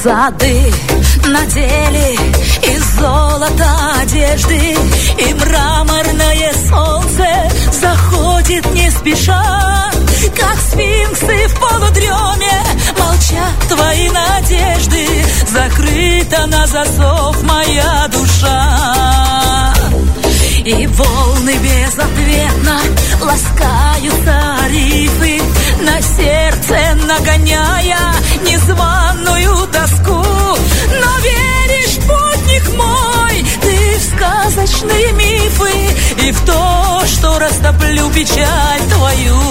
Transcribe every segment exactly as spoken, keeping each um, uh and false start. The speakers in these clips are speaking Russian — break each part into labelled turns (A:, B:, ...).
A: Сады надели из золота одежды, и мраморное солнце заходит не спеша, как сфинксы в полудреме молчат твои надежды, закрыта на засов моя душа. И волны безответно ласкаются рифы, на сердце нагоняя незваную тоску. Но веришь, путник мой, ты в сказочные мифы и в то, что растоплю печаль твою.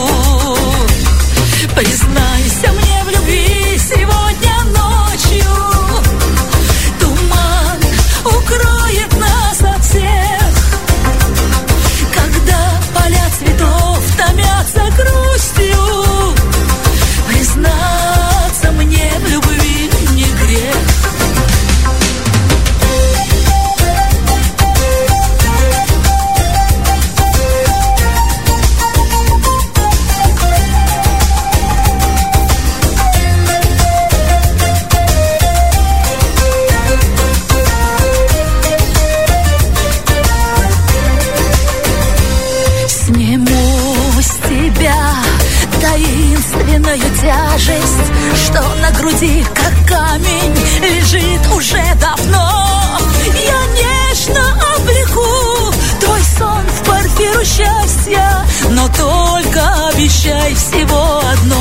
A: Признайся мне в любви сегодня ночью, туман укроет нас от всех, когда поля цветов томятся грустью. Признаться мне в любви не грех. Таинственную тяжесть, что на груди, как камень, лежит уже давно. Я нежно облеку твой сон в парфиру счастья, но только обещай всего одно.